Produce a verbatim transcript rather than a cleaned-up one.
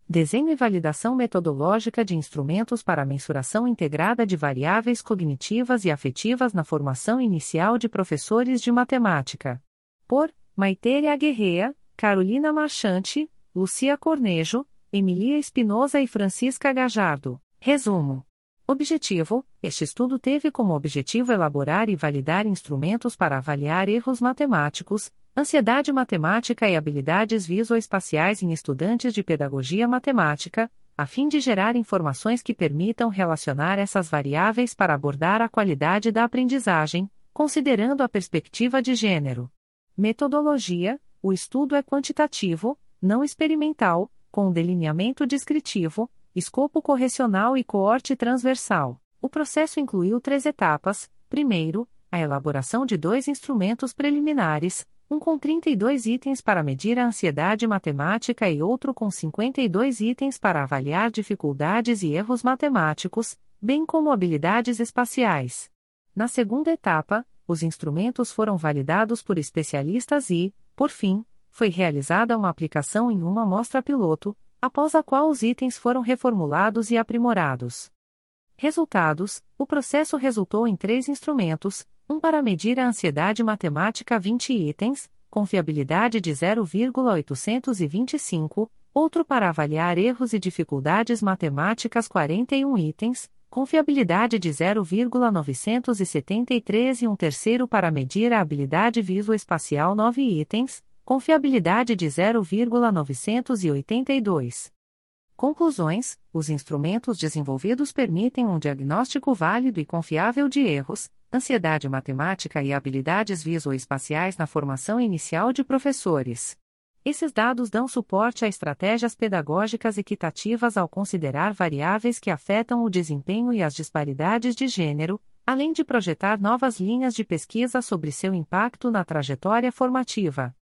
Desenho e validação metodológica de instrumentos para a mensuração integrada de variáveis cognitivas e afetivas na formação inicial de professores de matemática. Por Maitéria Guerreia, Carolina Marchante, Lucia Cornejo, Emilia Espinosa e Francisca Gajardo. Resumo. Objetivo: este estudo teve como objetivo elaborar e validar instrumentos para avaliar erros matemáticos, ansiedade matemática e habilidades visoespaciais em estudantes de pedagogia matemática, a fim de gerar informações que permitam relacionar essas variáveis para abordar a qualidade da aprendizagem, considerando a perspectiva de gênero. Metodologia: o estudo é quantitativo, não experimental, com delineamento descritivo, escopo correcional e coorte transversal. O processo incluiu três etapas: primeiro, a elaboração de dois instrumentos preliminares, um com trinta e dois itens para medir a ansiedade matemática e outro com cinquenta e dois itens para avaliar dificuldades e erros matemáticos, bem como habilidades espaciais. Na segunda etapa, os instrumentos foram validados por especialistas e, por fim, foi realizada uma aplicação em uma amostra piloto, após a qual os itens foram reformulados e aprimorados. Resultados: o processo resultou em três instrumentos, um para medir a ansiedade matemática vinte itens, com fiabilidade de zero vírgula oitocentos e vinte e cinco, outro para avaliar erros e dificuldades matemáticas quarenta e um itens, com fiabilidade de zero vírgula novecentos e setenta e três e um terceiro para medir a habilidade visoespacial nove itens, com fiabilidade de zero vírgula novecentos e oitenta e dois. Conclusões: os instrumentos desenvolvidos permitem um diagnóstico válido e confiável de erros, ansiedade matemática e habilidades visoespaciais na formação inicial de professores. Esses dados dão suporte a estratégias pedagógicas equitativas ao considerar variáveis que afetam o desempenho e as disparidades de gênero, além de projetar novas linhas de pesquisa sobre seu impacto na trajetória formativa.